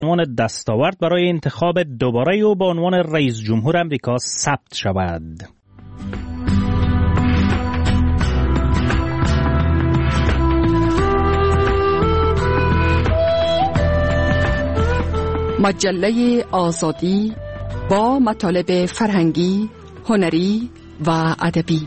عنوان دستاورد برای انتخاب دوباره او به عنوان رئیس جمهور امریکا ثبت شود. مجله آزادی با مطالب فرهنگی، هنری و ادبی.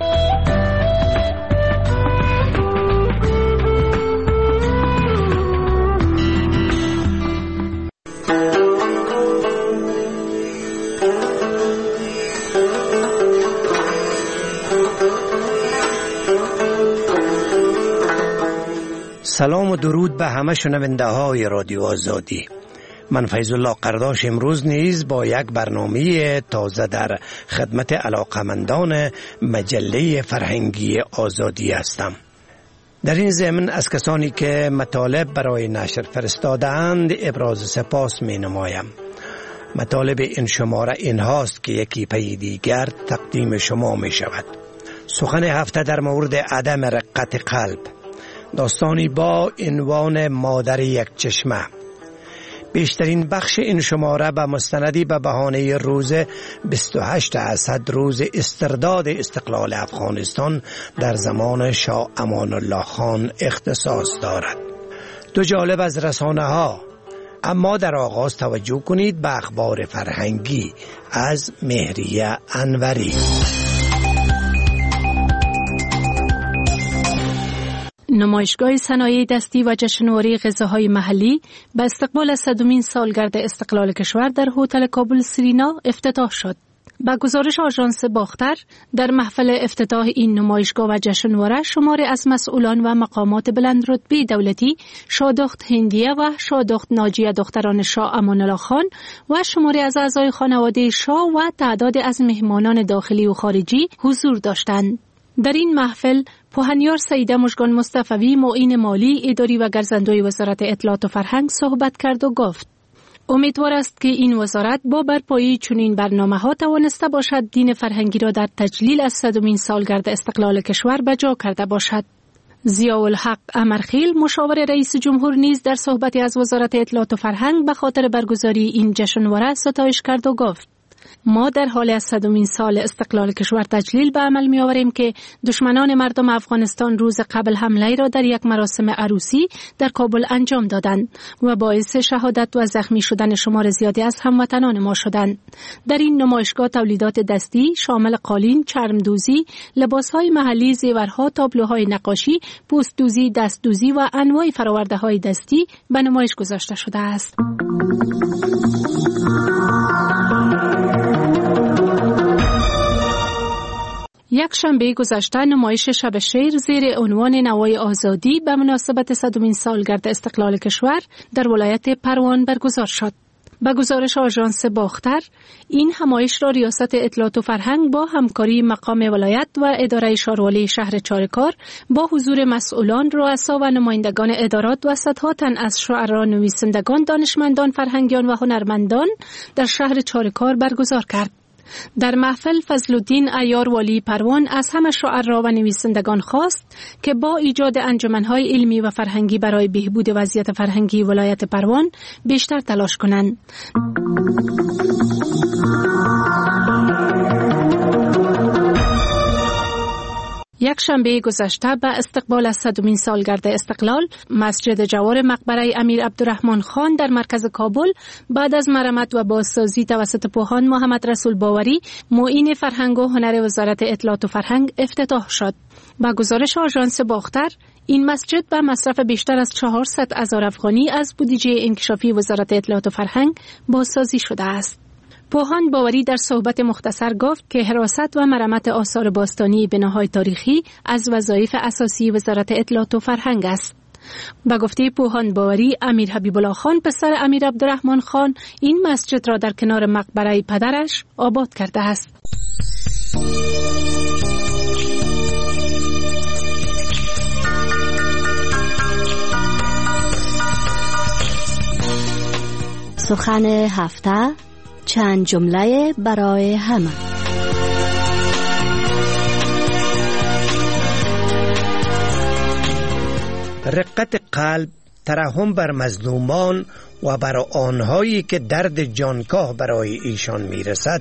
سلام و درود به همه شنونده های رادیو آزادی. من فیض الله قرداش امروز نیز با یک برنامه تازه در خدمت علاقمندان مجله فرهنگی آزادی هستم. در این ضمن از کسانی که مطالب برای نشر فرستادند ابراز سپاس می نمایم. مطالب این شماره این هاست که یکی پی دیگر تقدیم شما می شود. سخن هفته در مورد عدم رقت قلب، داستانی با عنوان مادر یک چشمه. بیشترین بخش این شماره به مستندی به بهانه روز 28 اسد، روز استرداد استقلال افغانستان در زمان شاه امان الله خان اختصاص دارد. دو جالب از رسانه ها. اما در آغاز توجه کنید به اخبار فرهنگی از مهریه انوری. نمایشگاه صنایع دستی و جشنواره غذاهای محلی به استقبال از 100مین سالگرد استقلال کشور در هتل کابل سرینا افتتاح شد. با گزارش آژانس باختر، در محفل افتتاح این نمایشگاه و جشنواره شماری از مسئولان و مقامات بلندرتبه دولتی، شادخت هندیه و شادخت ناجیه دختران شاه امان الله خان و شماری از اعضای خانواده شاه و تعداد از مهمانان داخلی و خارجی حضور داشتند. در این محفل پوهنیار سیده مژگان مصطفی، معین مالی، اداری و گرزندوی وزارت اطلاعات و فرهنگ صحبت کرد و گفت امیدوار است که این وزارت با برپایی چنین برنامه‌ها توانسته باشد دین فرهنگی را در تجلیل از 100مین سالگرد استقلال کشور به جا کرده باشد. ضیاءالحق امرخیل، مشاور رئیس جمهور، نیز در صحبتی از وزارت اطلاعات و فرهنگ به خاطر برگزاری این جشنواره ستایش کرد و گفت ما در حال از 100مین سال استقلال کشور تجلیل به عمل می آوریم که دشمنان مردم افغانستان روز قبل حمله را در یک مراسم عروسی در کابل انجام دادند و باعث شهادت و زخمی شدن شمار زیادی از هموطنان ما شدند. در این نمایشگاه تولیدات دستی شامل قالین، چرمدوزی، لباسهای محلی، زیورها، تابلوهای نقاشی، پوستدوزی، دستدوزی و انواع فرآورده‌های دستی به نمایش گذاشته شده است. یک شنبه گذشته نمایش شب شعر زیر عنوان نوای آزادی به مناسبت 100مین سالگرد استقلال کشور در ولایت پروان برگزار شد. به گزارش آژانس باختر، این همایش را ریاست اطلاعات و فرهنگ با همکاری مقام ولایت و اداره شاروالی شهر چارکار با حضور مسئولان، رؤسا و نمایندگان ادارات و صدها تن از شعرا، نویسندگان، دانشمندان، فرهنگیان و هنرمندان در شهر چارکار برگزار کرد. در محفل فضلالدین عیار والی پروان از همه شعرا و نویسندگان خواست که با ایجاد انجمن‌های علمی و فرهنگی برای بهبود وضعیت فرهنگی ولایت پروان بیشتر تلاش کنند. یک شنبه گذشته به استقبال از 100مین سالگرد استقلال، مسجد جوار مقبره امیر عبدالرحمن خان در مرکز کابل بعد از مرمت و بازسازی توسط پوهان محمد رسول باوری، معین فرهنگ و هنر وزارت اطلاعات و فرهنگ افتتاح شد. با گزارش آژانس باختر، این مسجد به مصرف بیشتر از 400,000 افغانی از بودجه انکشافی وزارت اطلاعات و فرهنگ بازسازی شده است. پوهان باوری در صحبت مختصر گفت که حراست و مرمت آثار باستانی بناهای تاریخی از وظایف اساسی وزارت اطلاعات و فرهنگ است. با گفته پوهان باوری، امیر حبیب الله خان پسر امیر عبدالرحمن خان این مسجد را در کنار مقبره پدرش آباد کرده است. سخن هفته، چند جمله برای همه. رقت قلب، ترحم بر مظلومان و برای آنهایی که درد جانکاه برای ایشان میرسد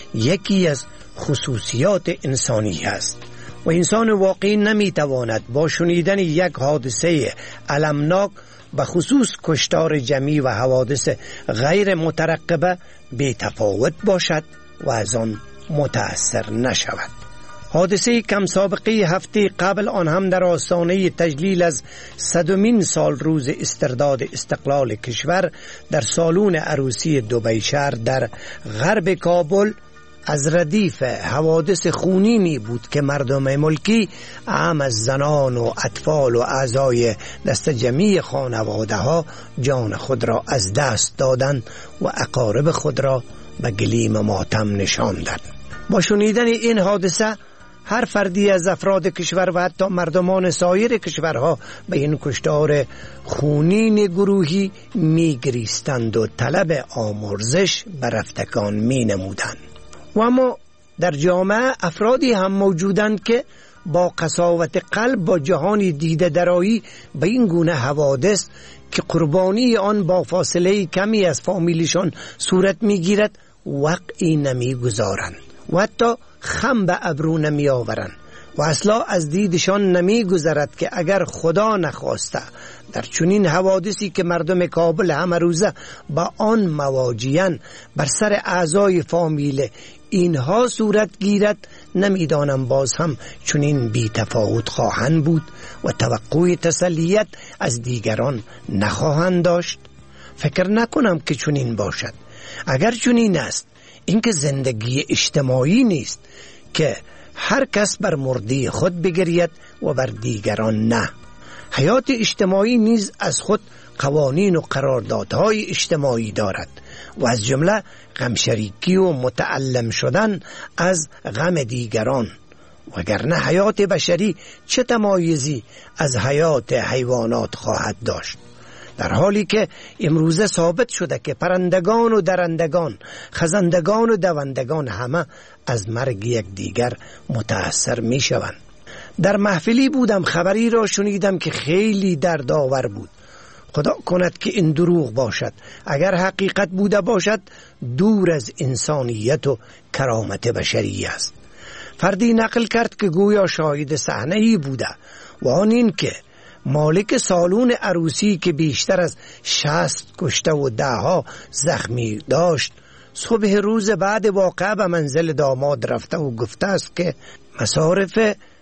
یکی از خصوصیات انسانی است و انسان واقعی نمیتواند با شنیدن یک حادثه المناک به خصوص کشتار جمعی و حوادث غیر مترقبه بی تفاوت باشد و از آن متأثر نشود. حادثه کم سابقه هفته قبل آن هم در آستانه تجلیل از 100مین سال روز استرداد استقلال کشور در سالن عروسی دبی شهر در غرب کابل از ردیف حوادث خونینی بود که مردم ملکی اعم از زنان و اطفال و اعضای دست جمعی خانواده ها جان خود را از دست دادند و اقارب خود را به گلیم ماتم نشاندند. با شنیدن این حادثه هر فردی از افراد کشور و حتی مردمان سایر کشورها به این کشتار خونین گروهی میگریستند و طلب آمرزش بر رفتگان می نمودند. و اما در جامعه افرادی هم موجودند که با قساوت قلب با جهانی دیده درایی به این گونه حوادث که قربانی آن با فاصله کمی از فامیلشان صورت میگیرد وقعی نمیگذارند و حتی خم به ابرو نمی آورند و اصلا از دیدشان نمی گذرد که اگر خدا نخواسته در چنین حوادثی که مردم کابل همه روزه با آن مواجه‌اند بر سر اعضای فامیل اینها صورت گیرد، نمیدانم باز هم چنین بی تفاوت خواهند بود و توقع تسلیت از دیگران نخواهند داشت. فکر نکنم که چنین باشد. اگر چنین است اینکه زندگی اجتماعی نیست که هر کس بر مرده خود بگرید و بر دیگران نه. حیات اجتماعی نیز از خود قوانین و قراردادهای اجتماعی دارد و از جمله غم شریکی و متعلم شدن از غم دیگران، وگرنه حیات بشری چه تمایزی از حیات حیوانات خواهد داشت؟ در حالی که امروزه ثابت شده که پرندگان و درندگان، خزندگان و دوندگان همه از مرگ یک دیگر متأثر می شوند. در محفلی بودم، خبری را شنیدم که خیلی دردآور بود. خدا کند که این دروغ باشد. اگر حقیقت بوده باشد دور از انسانیت و کرامت بشری است. فردی نقل کرد که گویا شاهد صحنه‌ای بوده و آن این که مالک سالون عروسی که بیشتر از 60 کشته و 10 زخمی داشت صبح روز بعد واقعه به منزل داماد رفته و گفته است که مصارف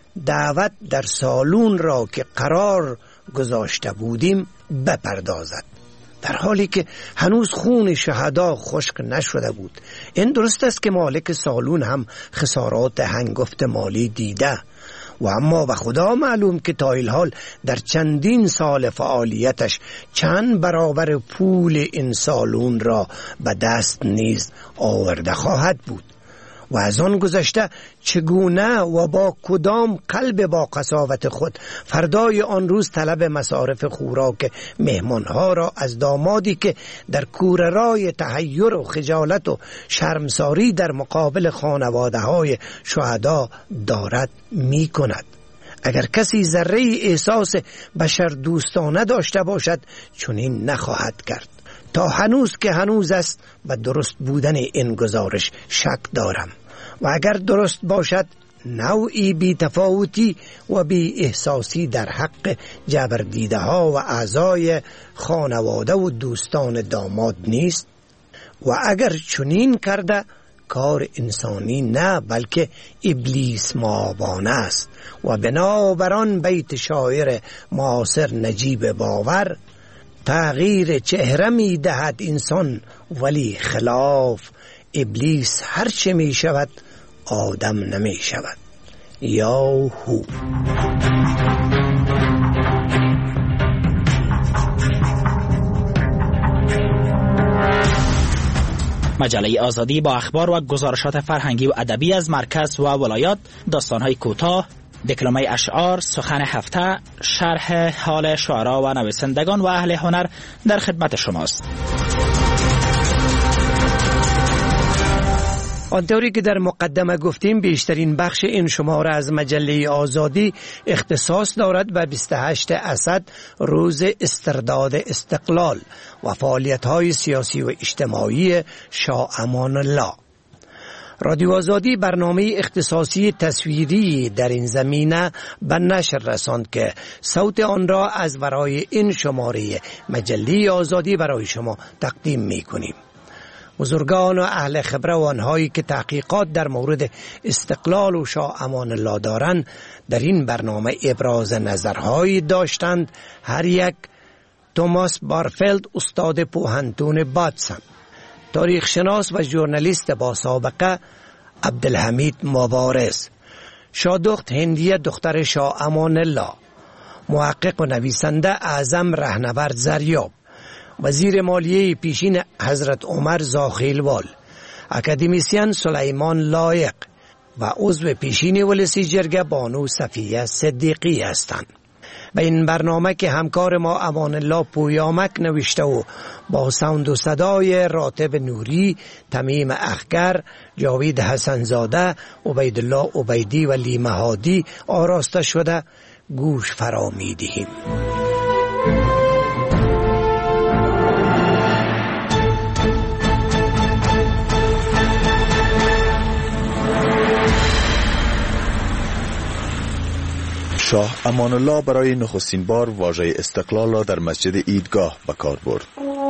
دعوت در سالون را که قرار گذاشته بودیم بپردازد، در حالی که هنوز خون شهدا خشک نشده بود. این درست است که مالک سالون هم خسارات هنگفت مالی دیده و اما به خدا معلوم که تا الحال در چندین سال فعالیتش چند برابر پول این سالون را به دست نیز آورده خواهد بود و از آن گذشته چگونه و با کدام قلب با قساوت خود فردای آن روز طلب مصارف خوراک مهمانها را از دامادی که در کوره‌رای تحیر و خجالت و شرمساری در مقابل خانواده های شهدا دارد می کند. اگر کسی ذره احساس بشر دوستانه داشته باشد چنین نخواهد کرد. تا هنوز که هنوز است به درست بودن این گزارش شک دارم و اگر درست باشد نوعی بی تفاوتی و بی احساسی در حق جبردیده ها و اعضای خانواده و دوستان داماد نیست و اگر چنین کرده کار انسانی نه بلکه ابلیس مآبانه است و بنابران بیت شاعر معاصر نجیب باور تغییر چهره می دهد انسان ولی خلاف ابلیس هرچه می شود آدم نمی شود. یاهو. مجله آزادی با اخبار و گزارشات فرهنگی و ادبی از مرکز و ولایات، داستان‌های کوتاه، دکلمه اشعار، سخن هفته، شرح حال شعرا و نویسندگان و اهل هنر در خدمت شماست. آنطوری که در مقدمه گفتیم بیشترین بخش این شماره از مجله آزادی اختصاص دارد به 28 اسد روز استرداد استقلال و فعالیت‌های سیاسی و اجتماعی شاه امان الله. رادیو آزادی برنامه اختصاصی تصویری در این زمینه به نشر رساند که صوت آن را از برای این شماره مجله آزادی برای شما تقدیم می کنیم. بزرگان و اهل خبره و آنهایی که تحقیقات در مورد استقلال و شاه امان الله دارند در این برنامه ابراز نظرهایی داشتند. هر یک توماس بارفلد استاد پوهنتون باتسن، تاریخ شناس و ژورنالیست با سابقه عبدالحمید مبارز، شادخت هندیه دختر شاه امان الله، محقق و نویسنده اعظم رهنورد زریاب، وزیر مالیه پیشین حضرت عمر زاخیلوال، اکادمیسین سلیمان لایق و عضو پیشین ولسی جرگه بانو صفیه صدیقی هستند. به این برنامه که همکار ما امان الله پویامک نوشته و با ساوند و صدای راتب نوری، تمیم اخگر، جاوید حسنزاده، عبیدالله عبیدی و لیمه هادی آراسته شده، گوش فرا می دهیم. شاه امان الله برای نخستین بار واژه استقلال را در مسجد عیدگاه به کار برد.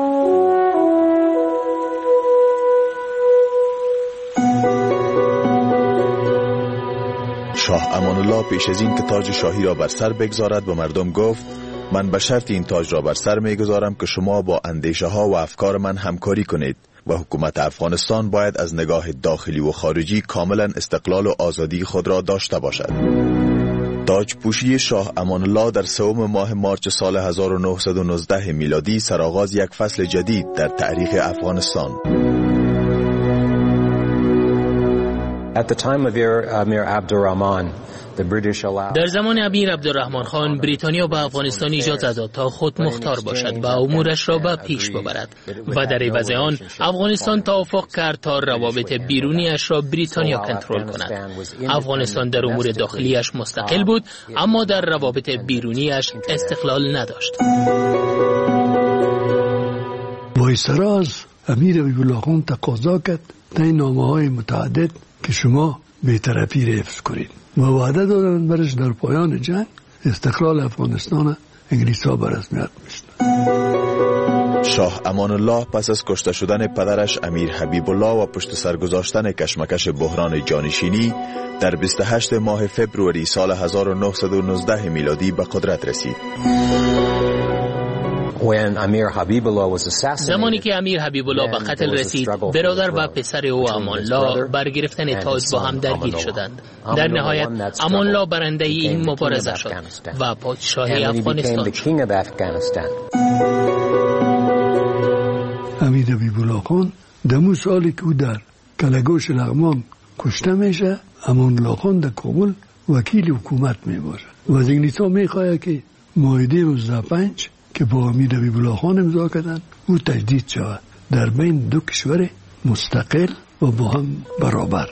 شاه امان الله پیش از این که تاج شاهی را بر سر بگذارد به مردم گفت: من به شرط این تاج را بر سر میگذارم که شما با اندیشه ها و افکار من همکاری کنید و حکومت افغانستان باید از نگاه داخلی و خارجی کاملا استقلال و آزادی خود را داشته باشد. تاج پوشی شاه امان الله در سوم ماه مارچ سال 1919 میلادی سرآغاز یک فصل جدید در تاریخ افغانستان. در زمان امیر عبدالرحمن خان بریتانیا به افغانستان اجازه داد تا خود مختار باشد و امورش را به پیش ببرد و در عوض آن افغانستان توافق کرد تا روابط بیرونیش را بریتانیا کنترل کند. افغانستان در امور داخلیش مستقل بود اما در روابط بیرونیش استقلال نداشت. وایسرا از امیر حبیب الله خان تقاضا کرد در نامه‌های متعدد که شما بی‌طرفی را حفظ کنید و وعده دادند برش در پایان جنگ استقلال افغانستان انگلیس‌ها به رسمیت می‌شناسند. شاه امان الله پس از کشته شدن پدرش امیر حبیب الله و پشت سر گذاشتن کشمکش بحران جانشینی در 28 ماه فوریه سال 1919 میلادی به قدرت رسید. زمانی که امیر حبیب الله به قتل رسید، برادر و پسر او امان الله بر گرفتن تاج با هم درگیر شدند. در نهایت امان الله برنده این مبارزه شد و پادشاهی افغانستان شد. امیر حبیب الله خان دمو سالی که او در کلگوش لغمان کشته میشه، امان الله خان در کابل وکیل حکومت میباشه و از انگلیس‌ها میخواه که معاهده 1905 که با امیر حبیب الله خان امضا کردن او تجدید شود در بین دو کشور مستقل و با هم برابر.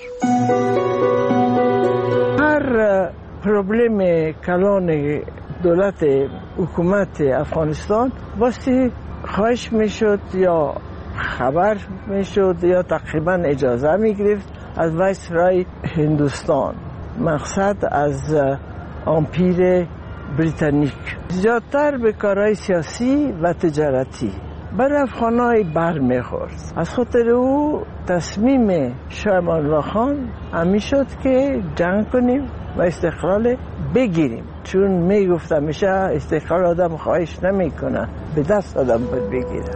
هر پروبلم کلان دولت حکومت افغانستان واسه خواهش میشد یا خبر میشد یا تقریبا اجازه میگرفت از وایسرای هندوستان، مقصد از امپیر بریتانیک، زیادتر به کارهای سیاسی و تجارتی بر افغانای بر میخورد. از خاطر او تصمیم شاه امان الله خان همی شد که جنگ کنیم و استقلال بگیریم، چون میگفت همیشه استقلال آدم خواهش نمیکنه، به دست آدم باید بگیره.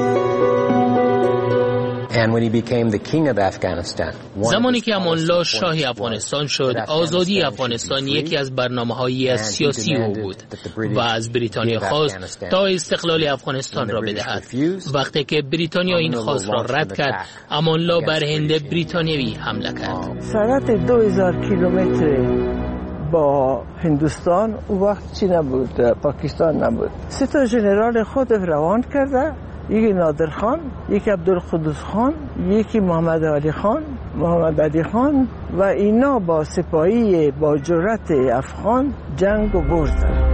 زمانی که امان الله شاه افغانستان شد، آزادی افغانستان یکی از برنامه‌های سیاسی او بود و از بریتانیا خواست تا استقلال افغانستان را بدهد. وقتی که بریتانیا این خواست را رد کرد، امان الله بر هند بریتانیایی حمله کرد. سرعت 2000 کیلومتر با هندوستان او وقت چی نبود، پاکستان نبود. 3 ژنرال خود روان کرده، یکی نادر خان، یکی عبدالقدوس خان، یکی محمد علی خان، محمد علی خان و اینا با سپاهی با جرأت افغان جنگ و بردن.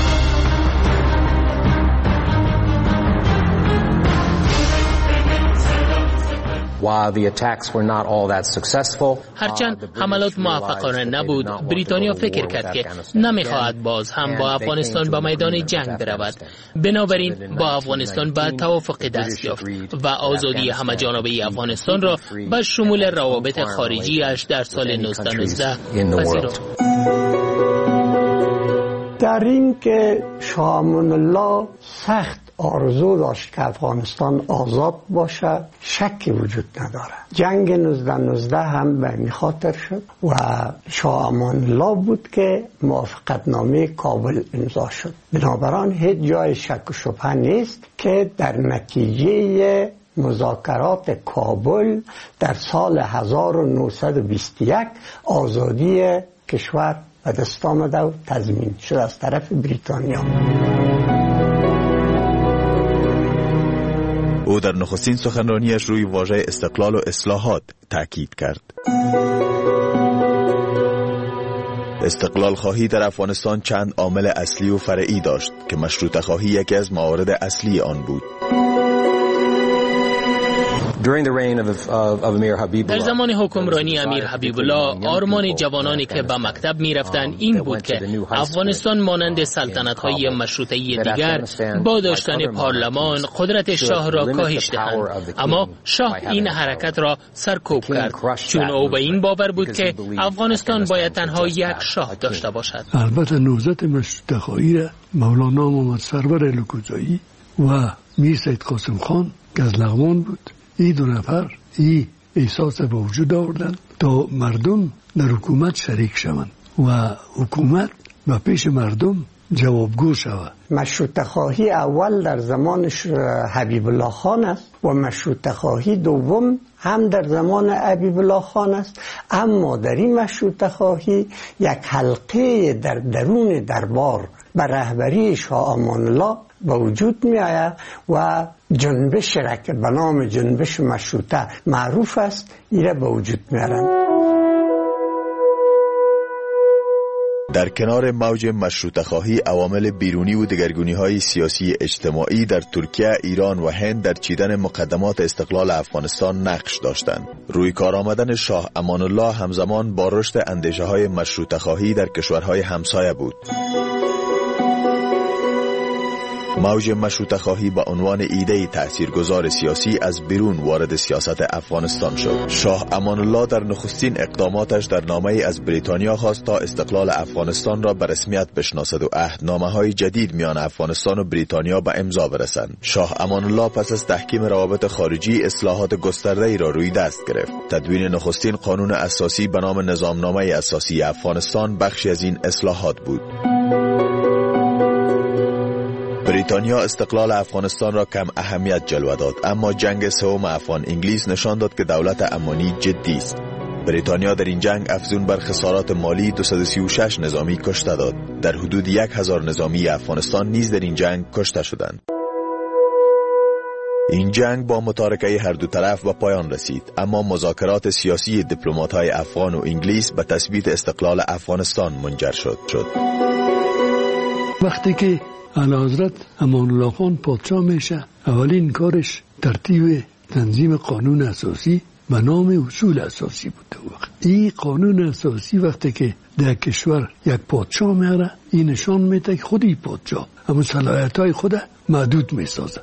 هرچند حملات موفقانه نبود، بریتانیا فکر کرد که نمیخواهد باز هم با افغانستان به میدان جنگ برود. بنابراین با افغانستان به توافق دست یافت و آزادی همه‌جانبه افغانستان را به شمول روابط خارجیش در سال 1919 پذیرفت. در این که شاه امان الله سخت آرزو داشت که افغانستان آزاد باشه شکی وجود نداره. جنگ 1919 هم به این خاطر شد و شاه امان الله بود که موافقتنامه کابل امضا شد. بنابراین هیچ جای شک و شبهه نیست که در نتیجه مذاکرات کابل در سال 1921 آزادی کشور به دست آمده و تضمین شد از طرف بریتانیا. او در نخستین سخنرانیش روی واژه استقلال و اصلاحات تاکید کرد. استقلال خواهی در افغانستان چند عامل اصلی و فرعی داشت که مشروطه خواهی یکی از موارد اصلی آن بود. در زمان حکمرانی امیر حبیب الله آرمان جوانانی که به مکتب می رفتند این بود که افغانستان مانند سلطنت‌های مشروطه دیگر با داشتن پارلمان قدرت شاه را کاهش دهند، اما شاه این حرکت را سرکوب کرد چون او به این باور بود که افغانستان باید تنها یک شاه داشته باشد. البته نهضت مشروطه خواهی را مولانا محمد سرور الکوزایی و میر سید قاسم خان که از لغمان بود، این دو نفر این احساس به وجود آوردن تا مردم در حکومت شریک شوند و حکومت به پیش مردم جوابگو شود. مشروطه خواهی اول در زمان حبیب الله خان است و مشروطه خواهی دوم هم در زمان حبیب الله خان است، اما در این مشروطه خواهی یک حلقه در درون دربار به رهبری شاه امان الله به وجود می آید و جنبش را که به نام جنبش مشروطه معروف است این را به وجود می آورند. در کنار موج مشروطه خواهی عوامل بیرونی و دگرگونی های سیاسی اجتماعی در ترکیه، ایران و هند در چیدن مقدمات استقلال افغانستان نقش داشتند. روی کار آمدن شاه امان الله همزمان با رشد اندیشه های مشروطه خواهی در کشورهای همسایه بود. موج مشروطه خواهی به عنوان ایده تاثیرگذار سیاسی از بیرون وارد سیاست افغانستان شد. شاه امان الله در نخستین اقداماتش در نامه‌ای از بریتانیا خواست تا استقلال افغانستان را به رسمیت بشناسد و عهدنامه‌های جدید میان افغانستان و بریتانیا به امضا برسند. شاه امان الله پس از تحکیم روابط خارجی اصلاحات گسترده‌ای را روی دست گرفت. تدوین نخستین قانون اساسی به نام نظامنامه اساسی افغانستان بخشی از این اصلاحات بود. بریتانیا استقلال افغانستان را کم اهمیت جلوه داد، اما جنگ سوم افغان انگلیس نشان داد که دولت امانی جدی است. بریتانیا در این جنگ افزون بر خسارات مالی 236 نظامی کشته داد. در حدود 1000 نظامی افغانستان نیز در این جنگ کشته شدند. این جنگ با متارکه هر دو طرف به پایان رسید، اما مذاکرات سیاسی دیپلمات‌های افغان و انگلیس به تثبیت استقلال افغانستان منجر شد. وقتی که اعلیحضرت امان الله خان پادشاه میشه، اولین کارش ترتیب تنظیم قانون اساسی به نام اصول اساسی بوده. وقت این قانون اساسی وقتی که در کشور یک پادشاه میاره، این نشان میده که خودی پادشاه اما صلاحیت‌های خود محدود میسازه.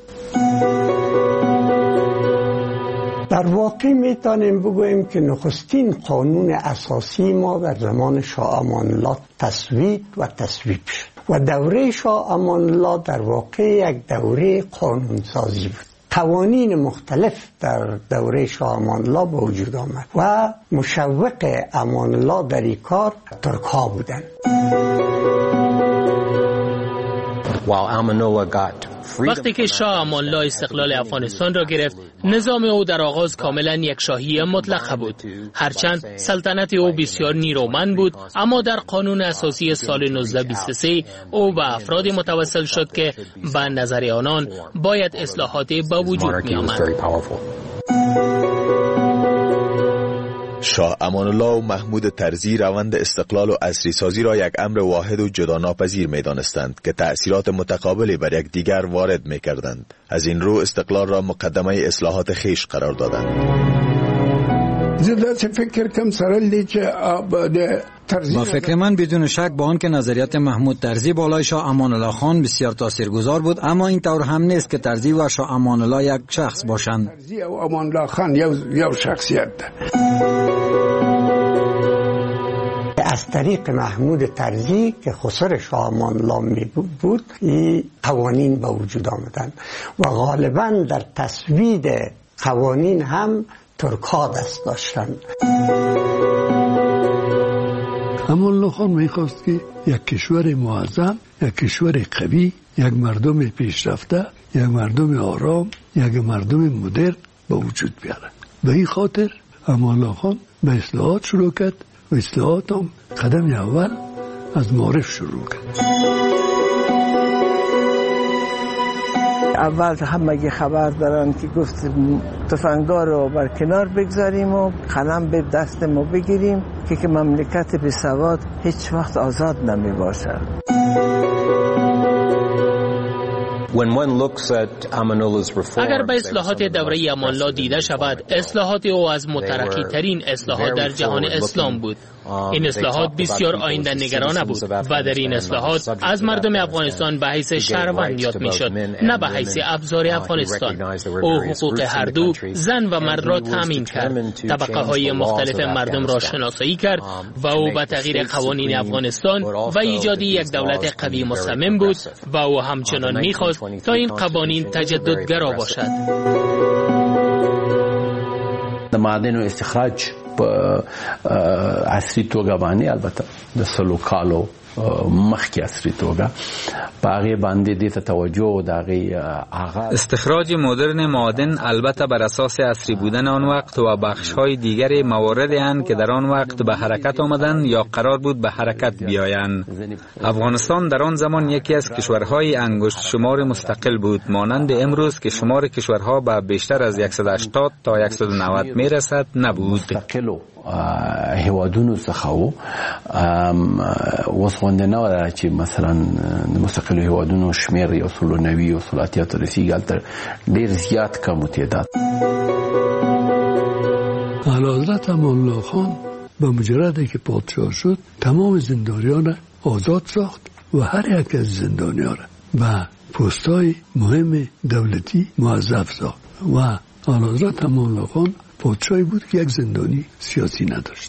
در واقع میتونیم بگوییم که نخستین قانون اساسی ما در زمان شاه امان الله تصویب و تصویب شد و دوره شاه امان الله در واقع یک دوره قانونسازی بود. قوانین مختلف در دوره شاه امان الله به وجود آمد و مشوق امان الله در این کار ترک ها بودند. وقتی که شاه امان الله استقلال افغانستان را گرفت، نظام او در آغاز کاملا یک شاهی مطلقه بود. هرچند سلطنت او بسیار نیرومند بود، اما در قانون اساسی سال 1923 او به افرادی متوسل شد که به نظر آنان باید اصلاحات به وجود می آمد. شاه امان الله و محمود طرزی روند استقلال و عصری سازی را یک امر واحد و جدا ناپذیر می دانستند که تأثیرات متقابلی بر یک دیگر وارد می کردند. از این رو استقلال را مقدمه اصلاحات خیش قرار دادند. با فکر من بدون شک با آن که نظریات محمود طرزی بالای شاه امان الله خان بسیار تاثیرگذار بود، اما این طور هم نیست که طرزی و شاه امان الله یک شخص باشند. طرزی و امان الله خان یک شخصیت ده. از طریق محمود طرزی که خسر شاه امان الله می بود این قوانین به وجود آمدن و غالبا در تصویب قوانین هم ترک‌ها دست داشتن. امان الله خان میخواست که یک کشور معظم، یک کشور قوی، یک مردم پیشرفته، یک مردم آرام، یک مردم مدرن به وجود بیاره. به این خاطر امان الله خان به اصلاحات شروع کرد و اصلاحات هم قدم اول از معارف شروع کرد. اول همه خبر دارن که گفت تفنگا رو بر کنار بگذاریم و قلم به دست ما بگیریم که مملکت بی سواد هیچ وقت آزاد نمی باشد. اگر به اصلاحات دوره امان الله دیده شود، اصلاحات او از مترقی ترین اصلاحات در جهان اسلام بود. این اصلاحات بسیار آینده نگرانه بود و در این اصلاحات از مردم افغانستان به حیث شهروند یاد می شد، نه به حیث ابزار افغانستان. او حقوق هر دو زن و مرد را تامین کرد، طبقه های مختلف مردم را شناسایی کرد و او به تغییر قوانین افغانستان و ایجاد یک دولت قوی مصمم بود و او همچنان می خواست تا این قوانین تجددگرا باشد. د معدن استخراج په عصري توګه باندې البته د سلو کالو مخکې عصري توګه په هغې باندې دې ته توجه و د هغې آغاز استخراج مدرن معادن البته بر اساس عصری بودن آن وقت و بخش‌های دیگر مواردی اند که در آن وقت به حرکت آمدند یا قرار بود به حرکت بیایند. افغانستان در آن زمان یکی از کشورهای انگشت شمار مستقل بود، مانند امروز که شمار کشورها به بیشتر از 180 تا 190 میرسد نبود. هیوادونو څخه و اوس غونډه نه وه چې مثلا د مستقلو هیوادونو شمیر یو سلو 90 یو سلو اتیا ته رسیږي، هلته ډېر زیات کم و تعداد. اعلیحضرت امان الله خان به مجرد که پادشاه شد تمام زندانیان را آزاد ساخت و هر یک از زندانیان را به پست‌های مهم دولتی موظف ساخت و اعلیحضرت امان الله خان پادشاهی بود که یک زندانی سیاسی نداشت.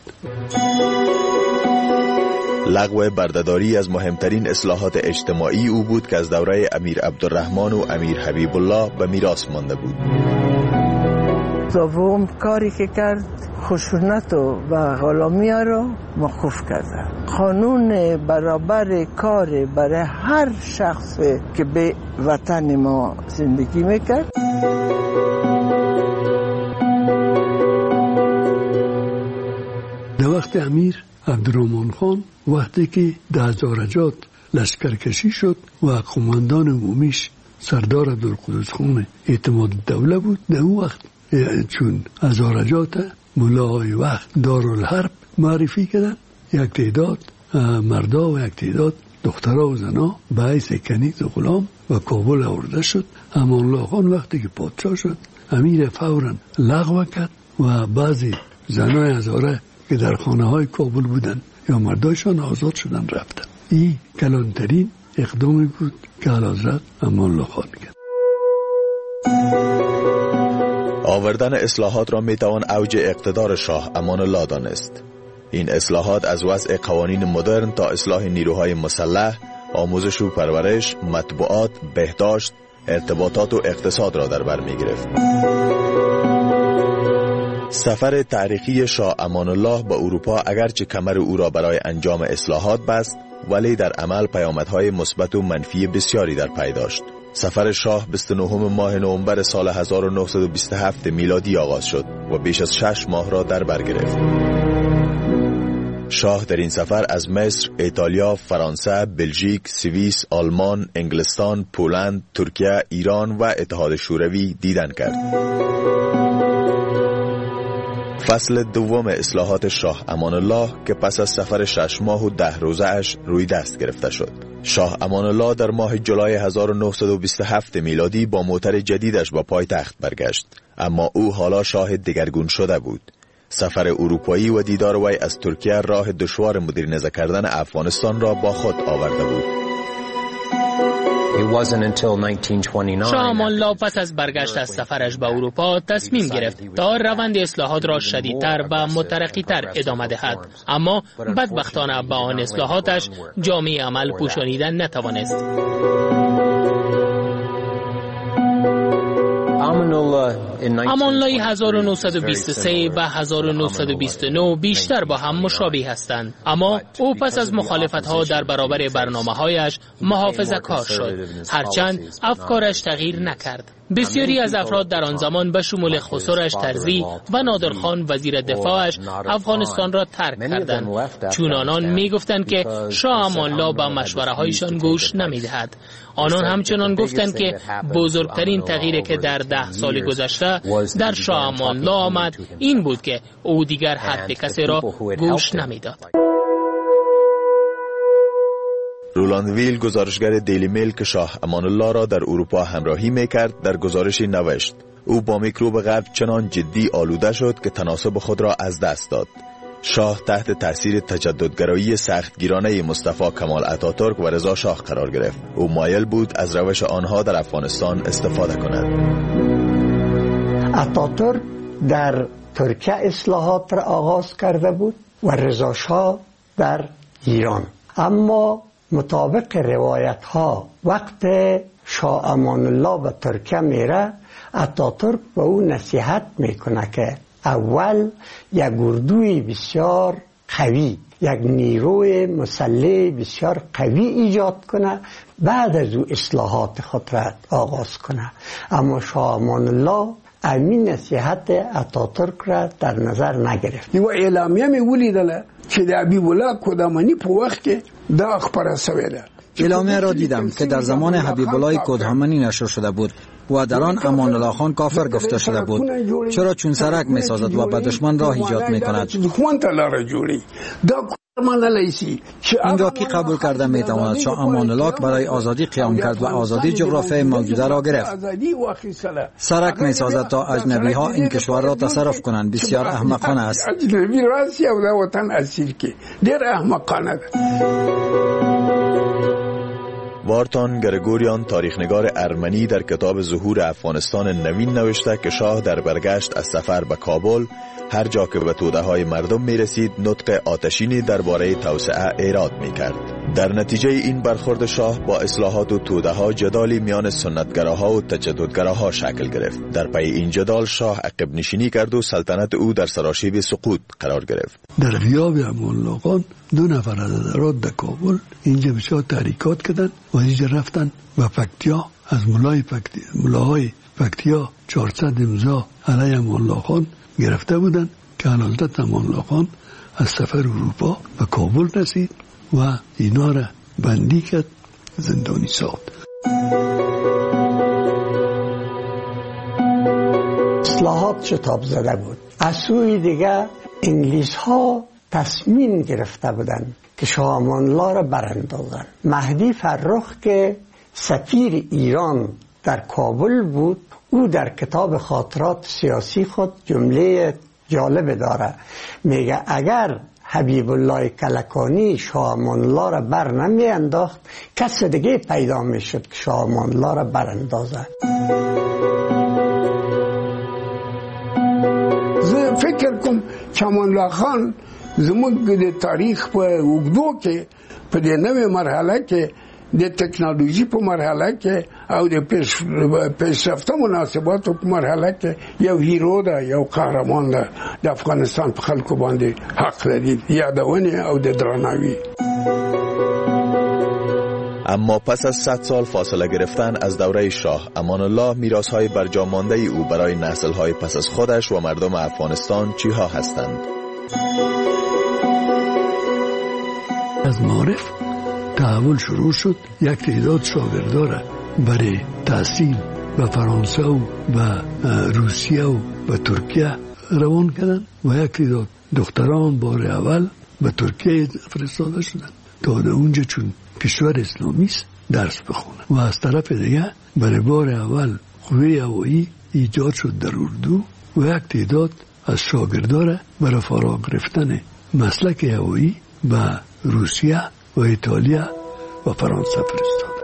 لغو بردهداری از مهمترین اصلاحات اجتماعی او بود که از دوره امیر عبدالرحمن و امیر حبیب الله به میراث مانده بود. دوم کاری که کرد خشونت و غلامی را موقوف کرد. قانون برابر کار برای هر شخص که به وطن ما زندگی میکرد. در وقت امیر عبدالرحمن خان وقتی که در زارجات لشکرکشی شد و قماندان عمومیش سردار عبدالقدوس خان اعتماد دوله بود، در اون وقت چون از زارجات ملاهای وقت دارالحرب معرفی کردن، یک تعداد مردا و یک تعداد دخترها و زنها به حیث کنیز و غلام و کابل آورده شد. امان الله خان وقتی که پادشاه شد امیر فوراً لغو کرد و بعضی زنای هزاره که در خانه های کابل بودن یا مردایشان آزاد شدن رفتن. این کلانترین اقدامی بود که اعلیحضرت امان الله خان کرد. آوردن اصلاحات را میتوان اوج اقتدار شاه امان الله دانست. این اصلاحات از وضع قوانین مدرن تا اصلاح نیروهای مسلح، آموزش و پرورش، مطبوعات، بهداشت، ارتباطات و اقتصاد را در بر میگرفت. سفر تاریخی شاه امان الله به اروپا اگرچه کمر او را برای انجام اصلاحات بست، ولی در عمل پیامدهای مثبت و منفی بسیاری در پی داشت. سفر شاه 29 ماه نوامبر سال 1927 میلادی آغاز شد و بیش از 6 ماه را در بر گرفت. شاه در این سفر از مصر، ایتالیا، فرانسه، بلژیک، سوئیس، آلمان، انگلستان، پولند، ترکیه، ایران و اتحاد شوروی دیدن کرد. فصل دوم اصلاحات شاه امان الله که پس از سفر 6 ماه و 10 روزه اش روی دست گرفته شد. شاه امان الله در ماه جولای 1927 میلادی با موتر جدیدش با پایتخت برگشت، اما او حالا شاه دگرگون شده بود. سفر اروپایی و دیدار وی از ترکیه راه دشوار مدرنیزه کردن افغانستان را با خود آورده بود. شاه امان الله پس از برگشت از سفرش به اروپا تصمیم گرفت تا روند اصلاحات را شدیدتر و مترقی‌تر ادامه دهد، اما بدبختانه با آن اصلاحاتش جامعه عمل پوشانیدن نتوانست. امان الله 1923 و 1929 بیشتر با هم مشابه هستند، اما او پس از مخالفت‌ها در برابر برنامه‌هایش محافظه‌کار شد، هرچند افکارش تغییر نکرد. بسیاری از افراد در آن زمان به شمول خسرو طرزی و نادرخان وزیر دفاعش افغانستان را ترک کردند، چون آنان می‌گفتند که شاه امان الله به مشوره‌هایشان گوش نمی‌دهد. آنان همچنان گفتند که بزرگترین تغییری که در 10 سال گذشته در شاه امان الله آمد این بود که او دیگر حرف کسی را گوش نمی‌داد. رولاند ویل، گزارشگر دیلی میل که شاه امان الله را در اروپا همراهی میکرد، در گزارشی نوشت: او با میکروب غرب چنان جدی آلوده شد که تناسب خود را از دست داد. شاه تحت تاثیر تجددگرایی سختگیرانه مصطفی کمال اتاتورک و رضا شاه قرار گرفت. او مایل بود از روش آنها در افغانستان استفاده کند. اتاتورک در ترکیه اصلاحات را آغاز کرده بود و رضا شاه در ایران، اما مطابق روایت ها وقت شاه امان الله به ترکیه میره، اتاتورک به او نصیحت میکنه که اول یک اردوی بسیار قوی، یک نیروی مسلح بسیار قوی ایجاد کنه، بعد از او اصلاحات خود را آغاز کنه. اما شاه امان الله امین نصیحت اتاتورک را در نظر نگرفت. یو اعلامیه می ولیدله چې د حبیب الله کدامانی په وخت کې دا خبره شوې ده. اعلامیه را دیدم که در زمان حبیب الله کدامانی نشر شده بود و در آن امان الله خان کافر گفته شده بود، چرا چون سرک می سازد و به دشمن راه ایجاد می کند. اینجا کی قبول کرده می تواند شاه امان الله برای آزادی قیام کرد و آزادی جغرافیای موجوده را گرفت. سرک می سازد تا اجنبی ها این کشور را تصرف کنند. بسیار احمقانه است. اجنبی راسی او دا وطن اسیر کی دیر احمقانه. وارتان گرگوریان، تاریخنگار ارمنی، در کتاب ظهور افغانستان نوین نوشته که شاه در برگشت از سفر به کابل هر جا که به توده های مردم می رسید نطق آتشینی درباره توسعه ایراد می کرد. در نتیجه این برخورد شاه با اصلاحات و توده ها جدالی میان سنتگراها و تجددگراها شکل گرفت. در پی این جدال شاه عقب نشینی کرد و سلطنت او در سراشیب سقوط قرار گرفت. در غیاب امان الله خان 2 نفر از ادارات در کابل اینجا بسیار تحریکات کردن و اینجا رفتن و فکتیا از ملاهای فکتیا 400 امضا علیه امان الله خان گرفته بودن که حالت امان الله خان از سفر اروپا به کابل رسید و اینا را بندی کرد، زندانی ساخت. اصلاحات شتاب زده بود. از سوی دیگه انگلیس ها تصمیم گرفته بودند که شاه امان الله را براندازند. مهدی فرخ که سفیر ایران در کابل بود، او در کتاب خاطرات سیاسی خود جمله جالب داره، میگه اگر حبیب الله کلکانی شاه امان الله را بر نمی انداخت، کس دیگه پیدا می شد که شاه امان الله را براندازه. فکر کوم چې امان الله خان زموږ د تاریخ په اوږدو کې په دې نوې مرحله کې د ټکنالوژي په مرحله کې او د پیشرفته مناسباتو په مرحله کې یو هیرو ده، یو قهرمان ده، د افغانستان په خلکو باندې حق لري یادونه او د درناوي. اما پس از 100 سال فاصله گرفتن از دوره شاه امان الله، میراث‌های برجا مانده او برای نسل‌های پس از خودش و مردم افغانستان چیها هستند؟ از معارف تحول شروع شد. یک تعداد شاگردان برای تحصیل به فرانسه و به روسیه و به ترکیه روان کردن و یک تعداد دختران بار اول به ترکیه فرستاده شدن تا در اونجا چون کشور اسلامی است درس بخونن و از طرف دیگه برای بار اول قوه هوایی ایجاد شد در اردو و یک تعداد از شاگردان برای فرا گرفتن مسلک هوایی به روسیه و ایتالیا و فرانسه فرستاد.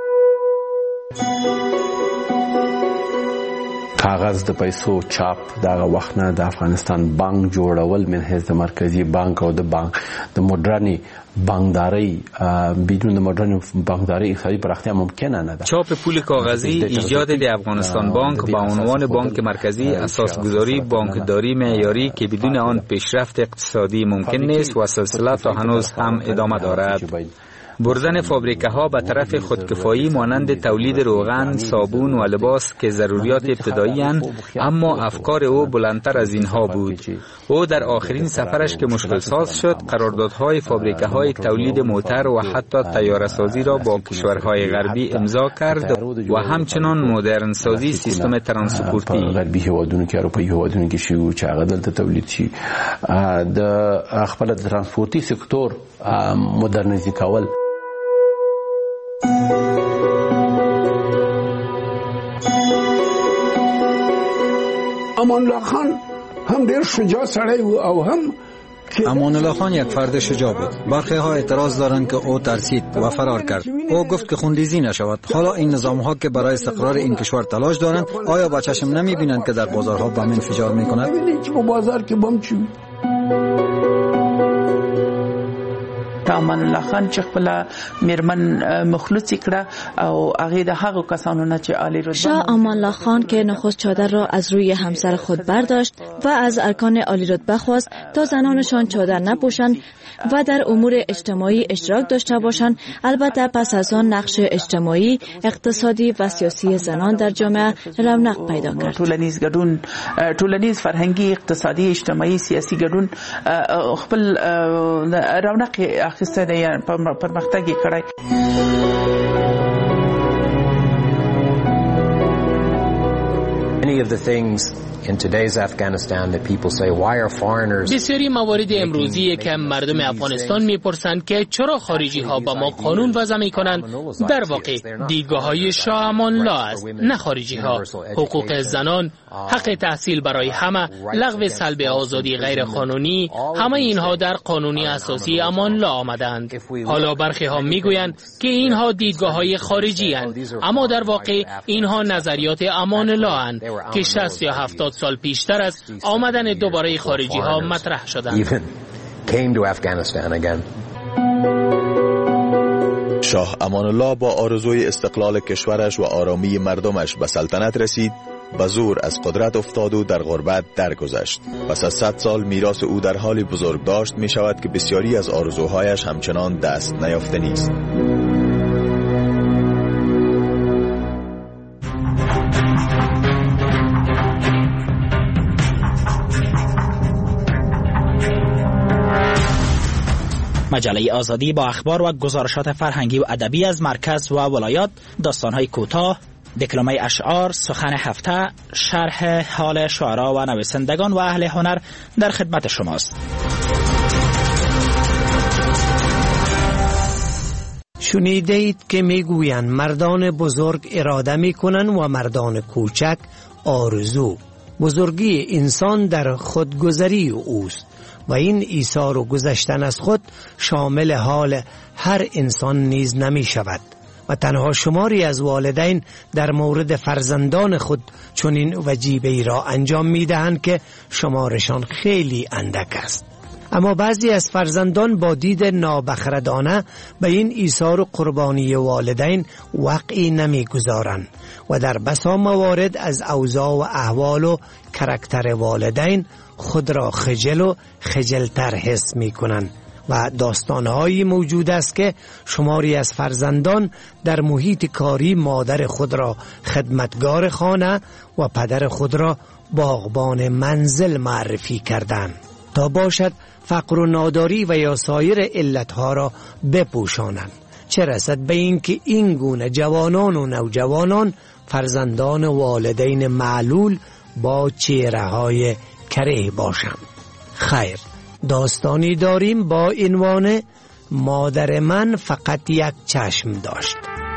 کاغذ د پیسو چاپ دغه وخت نه د افغانستان بانک جوړول من حیث د مرکزی بانک او د بانک د مدرنی بانکداری بدون د مدرن بانکداری اقتصادی پراختیا ممکنه نه ده. چاپ پول کاغذی ایجاد د افغانستان بانک با عنوان بانک مرکزی اساسگذاری بانکداری معیاری که بدون آن پیشرفت اقتصادی ممکن نیست و سلسله تا هنوز هم ادامه دارد. بردن فابریکه ها به طرف خودکفایی مانند تولید روغن، صابون و لباس که ضروریات ابتدایی اند، اما افکار او بلندتر از اینها بود. او در آخرین سفرش که مشکل ساز شد، قراردادهای فابریکه های تولید موتر و حتی طیاره سازی را با کشورهای غربی امضا کرد و همچنان مدرن سازی سیستم ترانسپورتی. غربي هیوادونو کې اروپایي هیوادونو کې شي چې هغه دلته تولید شي د خپل ترانسپورتي سکتور مدرنیزي کول. امان الله خان هم ډیر شجاع سړی و او هم امان الله خان یک فرد شجاع بود. برخی ها اعتراض دارند که او ترسید و فرار کرد. او گفت که خونریزی نشود. حالا این نظام ها که برای استقرار این کشور تلاش دارند، آیا با چشم نمی بینند که در بازارها بم انفجار می کند؟ ببینید که بازار که بم چی امان الله خان چې خپل میرمن مخلوصی کړه او هغه د هغو کسانو نه چې عالی رتبه شاه امان الله خان که نخست چادر را از روی همسر خود برداشت و از ارکان عالی رتبه خواست تا زنانشان چادر نپوشند و در امور اجتماعی اشتراک داشته باشند. البته پس از آن نقش اجتماعی، اقتصادی و سیاسی زنان در جامعه رونق پیدا کرد. ټولنیز فرهنګي اقتصادي اجتماعي سیاسي ګډون خپل رونق اخیسته دی، پرمختګ یې کړی. Many of the things in today's Afghanistan that people say, why are foreigners? بسیاری موارد امروزی که مردم افغانستان میپرسند که چرا خارجی ها با ما قانون وضع میکنند، در واقع دیدگاه های شاه امان الله است، نه خارجی ها. حقوق زنان، حق تحصیل برای همه، لغو سلب آزادی غیر قانونی، همه اینها در قانون اساسی امان الله آمدند. حالا برخی ها میگویند که اینها دیدگاه های خارجی اند، اما در واقع اینها نظریات امان الله اند که 60 یا 70 سال پیشتر از آمدن دوباره خارجی ها مطرح شدند. شاه امان الله با آرزوی استقلال کشورش و آرامی مردمش به سلطنت رسید، به زور از قدرت افتاد و در غربت درگذشت. پس از 100 سال میراث او در حال بزرگداشت می شود که بسیاری از آرزوهایش همچنان دست نیافته نیست. مجله آزادی با اخبار و گزارشات فرهنگی و ادبی از مرکز و ولایات، داستان‌های کوتاه، دکلمه اشعار، سخن هفته، شرح حال شعرا و نویسندگان و اهل هنر در خدمت شماست. شنیدید که میگویند مردان بزرگ اراده میکنند و مردان کوچک آرزو. بزرگی انسان در خودگذری اوست و این ایثار و گذشتن از خود شامل حال هر انسان نیز نمی شود و تنها شماری از والدین در مورد فرزندان خود چنین وجیبه‌ای را انجام می دهند که شمارشان خیلی اندک است. اما بعضی از فرزندان با دید نابخردانه به این ایثار و قربانی والدین وقعی نمی‌گذارند و در بسا موارد از اوضاع و احوال و کاراکتر والدین خود را خجل و خجلتر حس می‌کنند و داستانهایی موجود است که شماری از فرزندان در محیط کاری مادر خود را خدمتگار خانه و پدر خود را باغبان منزل معرفی کردند تا باشد فقر و ناداری و یا سایر علتها را بپوشانند، چه رسد به این که این گونه جوانان و نوجوانان فرزندان والدین معلول با چهره‌های کره باشم. خیر، داستانی داریم با عنوان مادر من فقط یک چشم داشت.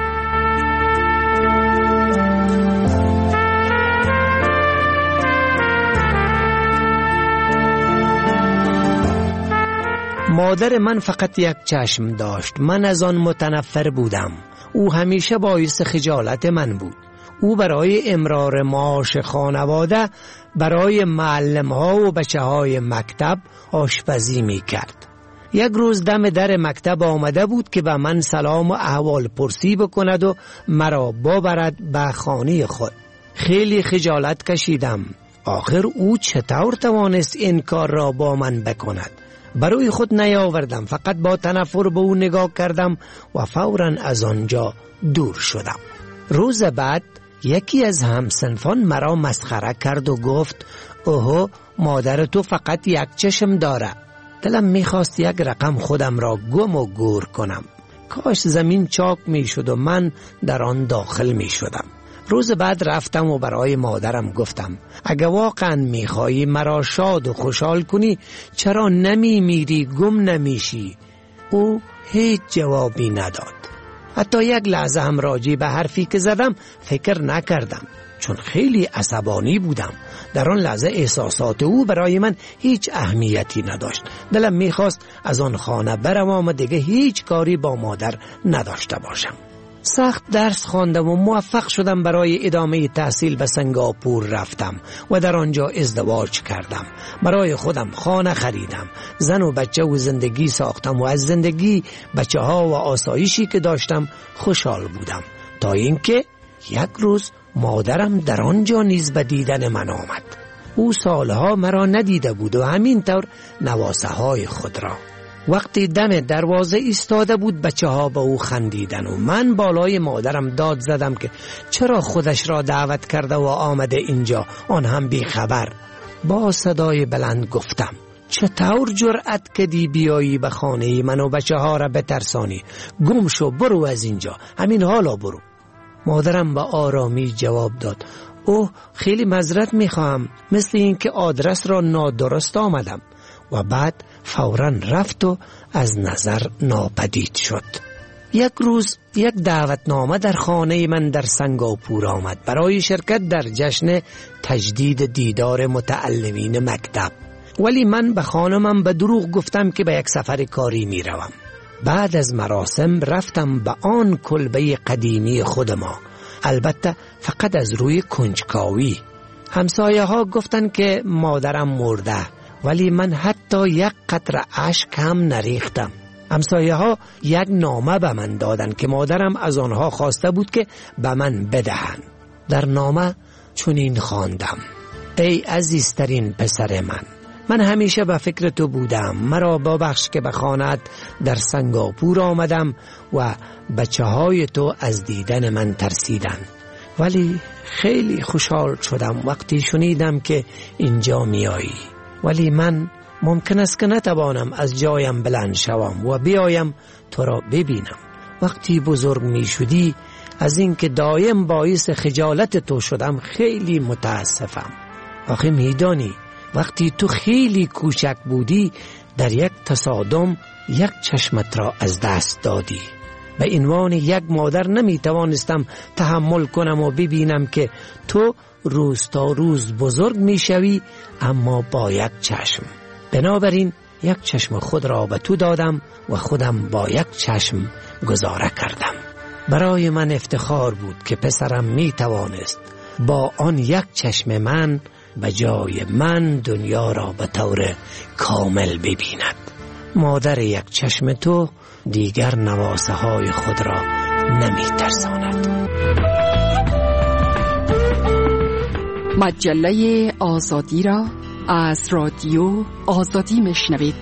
مادر من فقط یک چشم داشت. من از آن متنفر بودم. او همیشه باعث خجالت من بود. او برای امرار معاش خانواده برای معلم‌ها و بچه‌های مکتب آشپزی می‌کرد. یک روز دم در مکتب آمده بود که به من سلام و احوال پرسی بکند و مرا ببرد به خانه خود. خیلی خجالت کشیدم. آخر او چطور توانست این کار را با من بکند؟ برای خود نیاوردم، فقط با تنفر به او نگاه کردم و فوراً از آنجا دور شدم. روز بعد یکی از همسنفان مرا مسخره کرد و گفت اوه، مادر تو فقط یک چشم داره. دلم میخواست یک رقم خودم را گم و گور کنم. کاش زمین چاک میشد و من در آن داخل میشدم. روز بعد رفتم و برای مادرم گفتم اگه واقعا میخوایی مرا شاد و خوشحال کنی چرا نمیمیری، گم نمیشی؟ او هیچ جوابی نداد. حتی یک لحظه هم راجع به حرفی که زدم فکر نکردم، چون خیلی عصبانی بودم. در آن لحظه احساسات او برای من هیچ اهمیتی نداشت. دلم میخواست از آن خانه بروم و دیگه هیچ کاری با مادر نداشته باشم. سخت درس خواندم و موفق شدم. برای ادامه تحصیل به سنگاپور رفتم و در آنجا ازدواج کردم. برای خودم خانه خریدم، زن و بچه و زندگی ساختم و از زندگی، بچه ها و آسایشی که داشتم خوشحال بودم، تا اینکه یک روز مادرم در آنجا نیز به دیدن من آمد. او سالها مرا ندیده بود و همینطور نواسه های خود را. وقتی دم دروازه ایستاده بود بچه ها به او خندیدن و من بالای مادرم داد زدم که چرا خودش را دعوت کرده و آمده اینجا، آن هم بی خبر. با صدای بلند گفتم چطور جرأت کردی بیایی به خانه من و بچه ها را بترسانی؟ گم شو، برو از اینجا، همین حالا برو. مادرم با آرامی جواب داد اوه، خیلی معذرت میخواهم، مثل این که آدرس را نادرست آمدم. و بعد فوراً رفت و از نظر ناپدید شد. یک روز یک دعوتنامه در خانه من در سنگاپور آمد برای شرکت در جشن تجدید دیدار متعلمین مکتب، ولی من به خانمم به دروغ گفتم که به یک سفر کاری می روم. بعد از مراسم رفتم به آن کلبه قدیمی خود ما، البته فقط از روی کنجکاوی. همسایه ها گفتن که مادرم مرده، ولی من حتی یک قطره اشک هم نریختم. همسایه ها یک نامه به من دادن که مادرم از آنها خواسته بود که به من بدهند. در نامه چنین خواندم: ای عزیزترین پسر من همیشه به فکر تو بودم. مرا ببخش که به خانه‌ات در سنگاپور آمدم و بچه های تو از دیدن من ترسیدن، ولی خیلی خوشحال شدم وقتی شنیدم که اینجا میایی. ولی من ممکن است که نتوانم از جایم بلند شوم و بیایم تو را ببینم. وقتی بزرگ می شدی از اینکه دایم باعث خجالت تو شدم خیلی متاسفم. آخه میدانی وقتی تو خیلی کوچک بودی در یک تصادم یک چشمت را از دست دادی. به عنوان یک مادر نمی توانستم تحمل کنم و ببینم که تو روز تا روز بزرگ می شوی اما با یک چشم. بنابراین یک چشم خود را به تو دادم و خودم با یک چشم گذاره کردم. برای من افتخار بود که پسرم می توانست با آن یک چشم من به جای من دنیا را به طور کامل ببیند. مادر یک چشم تو دیگر نواسه های خود را نمی ترساند. مجله آزادی را از رادیو آزادی میشنوید.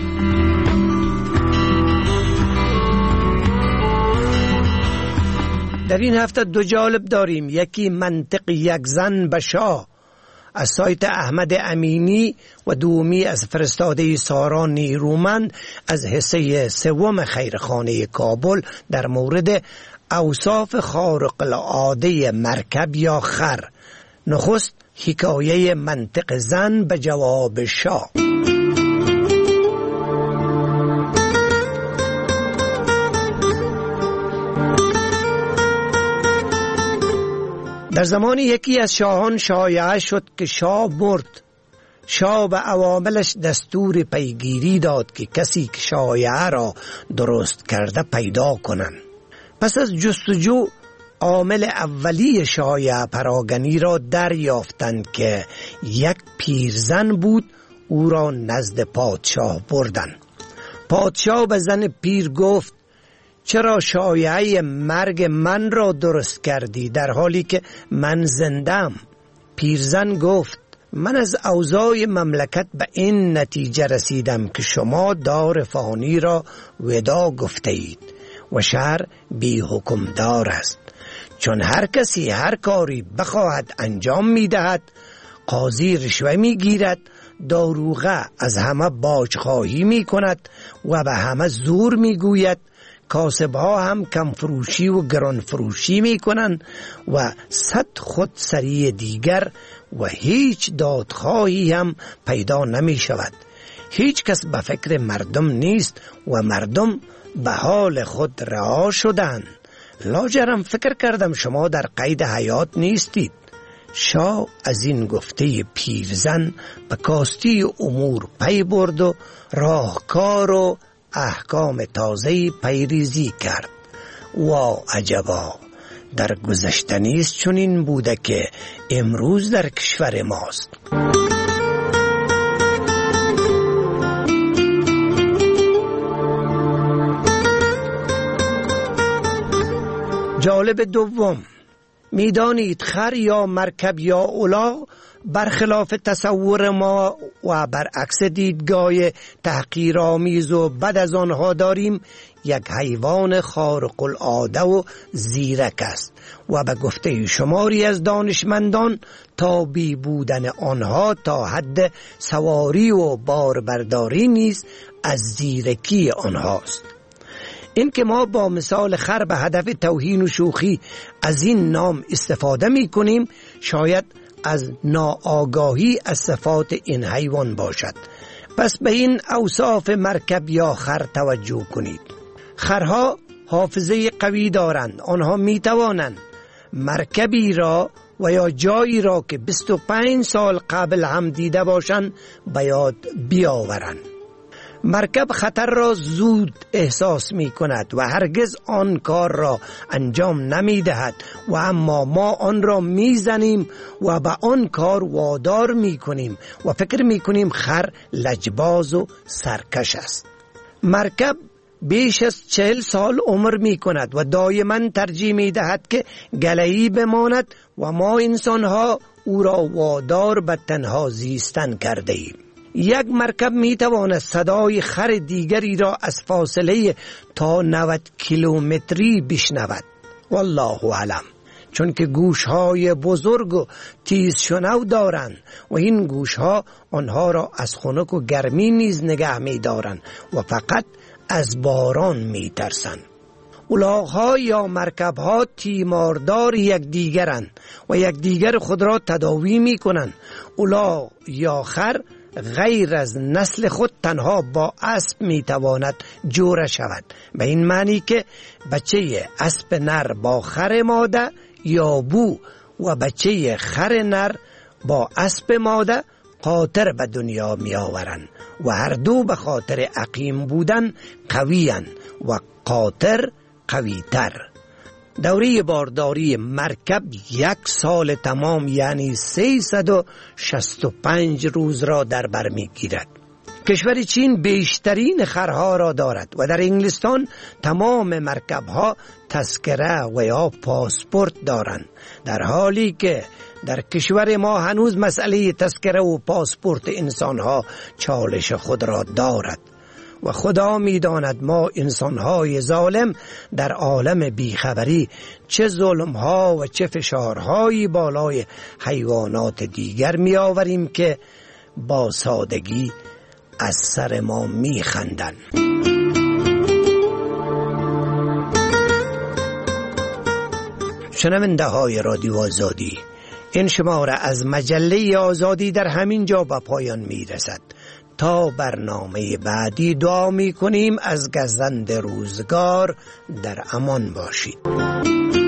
در این هفته دو جالب داریم. یکی منطق یک زن به شاه از سایت احمد امینی و دومی از فرستاده سارا نیرومند از حصه سوم خیرخانه کابل در مورد اوصاف خارق العاده مرکب یا خر. نخست حکایه منطق زن به جواب شاه. در زمان یکی از شاهان شایعه شد که شاه مرد. شاه به عواملش دستور پیگیری داد که کسی که شایعه را درست کرده پیدا کنند. پس از جستجو عامل اولی شایعه پراگنی را دریافتند که یک پیرزن بود. او را نزد پادشاه بردند. پادشاه به زن پیر گفت چرا شایعه مرگ من را درست کردی در حالی که من زندم؟ پیرزن گفت من از اوضاع مملکت به این نتیجه رسیدم که شما دار فانی را ودا گفته اید و شهر بی حکمدار است. چون هر کسی هر کاری بخواهد انجام می دهد، قاضی رشوه می گیرد، داروغه از همه باجخواهی می کند و به همه زور می گوید، کاسبها هم کم فروشی و گران فروشی می کنند و صد خودسری دیگر و هیچ دادخواهی هم پیدا نمی شود. هیچ کس به فکر مردم نیست و مردم به حال خود رها شدند. لاجرم فکر کردم شما در قید حیات نیستید. شاه از این گفته پیرزن به کاستی امور پی برد و راهکار و احکام تازه پیریزی کرد. وا عجبا، در گذشته نیست چنین بوده که امروز در کشور ماست. جالب دوم، میدانید خر یا مرکب یا الاغ برخلاف تصور ما و برعکس دیدگاه تحقیرآمیز و بد از آنها داریم، یک حیوان خارق العاده و زیرک است و به گفته شماری از دانشمندان تابی بودن آنها تا حد سواری و باربرداری نیز از زیرکی آنهاست. این که ما با مثال خر به هدف توهین و شوخی از این نام استفاده می کنیم شاید از ناآگاهی از صفات این حیوان باشد. پس به این اوصاف مرکب یا خر توجه کنید. خرها حافظه قوی دارند. آنها می توانند مرکبی را و یا جایی را که 25 سال قبل هم دیده باشند به یاد بیاورند. مرکب خطر را زود احساس می کند و هرگز آن کار را انجام نمی دهد و اما ما آن را می زنیم و به آن کار وادار می کنیم و فکر می کنیم خر لجباز و سرکش است. مرکب بیش از 40 سال عمر می کند و دائما ترجیح می دهد که گله‌ای بماند و ما انسانها او را وادار به تنها زیستن کرده ایم. یک مرکب می تواند صدای خر دیگری را از فاصله تا 90 کیلومتری بشنود. والله اعلم. چون که گوشهای بزرگ و تیز شنو دارند و این گوشها آنها را از خنک و گرمی نیز نگه می دارند و فقط از باران می ترسند. الاغ‌ها یا مرکب‌ها تیماردار یک دیگرند و یک دیگر خود را تداوی می کنند. الاغ یا خر غیر از نسل خود تنها با اسب می تواند جوره شود، به این معنی که بچه اسب نر با خر ماده یا بو و بچه خر نر با اسب ماده قاطر به دنیا می آورند و هر دو به خاطر عقیم بودن قوی‌اند و قاطر قوی تر. دوره بارداری مرکب 1 سال تمام یعنی 365 روز را در بر می گیرد. کشور چین بیشترین خرها را دارد و در انگلستان تمام مرکبها تذکره و یا پاسپورت دارند، در حالی که در کشور ما هنوز مسئله تذکره و پاسپورت انسانها چالش خود را دارد و خدا می‌داند ما انسان‌های ظالم در عالم بیخبری چه ظلم‌ها و چه فشارهایی بالای حیوانات دیگر می‌آوریم که با سادگی از سر ما می‌خندند. شنونده های رادیو آزادی، این شماره از مجله آزادی در همین جا به پایان می رسد. تا برنامه بعدی دعا می کنیم از گزند روزگار در امان باشید.